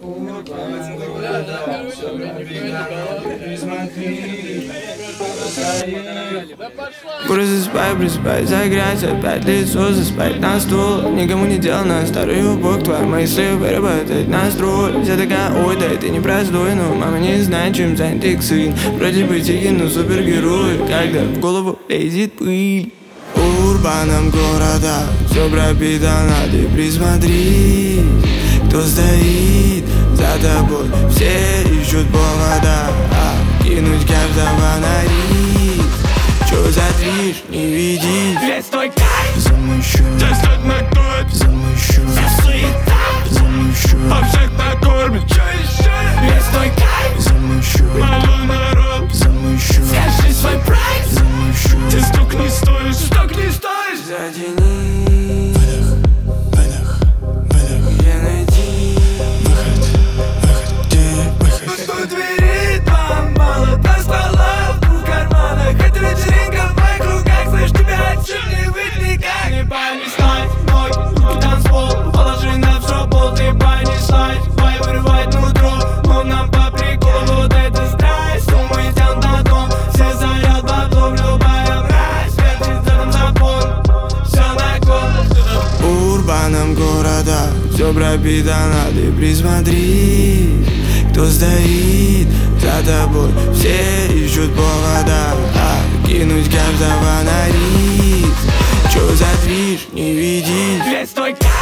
Просыпай, загрязь, опять лицо заспать на стол. Никому не дело на старый убок, твои мысли выработать настрой. Вся такая, ой, да это не простой, но мама не знает, чем занят их сын. Вроде бы тихий, но супергерой, когда в голову лезет пыль. В урбанном города все пропитано, ты присмотри, кто стоит за тобой. Все ищут повода, кинуть каждого на риск. Чё за движ, не видишь? Весь твой кайф Замыщу, здесь лед накроет. замыщу, Вся суета замыщу, а всех накормит. Чё еще? Весь твой кайф замыщу, малый народ. замыщу, Скажи свой прайс. замыщу. Ты стук не стоишь, стук не стоишь. Затяни, Выдох, выдох, где найти выход, выход, где выход? У двери два молота ствола в двух карманах. Это вечеринка в моих руках. Слышь, тебя отсюда не выйти никак. Не понеслась, ноги, руки танцпол. Положи на все пол, ты понеслась. Пай вырывать нутро, но нам по приколу. Вот это страсть, суммы тянут на дом. Все заряд баблом, любая мразь. Вертит за там запон, все на кон. В урбанном города все пропитано, ты присмотри, кто стоит за тобой. Все ищут повода, кинуть каждого на риск. Чё за движ, не видишь? Весь твой кайф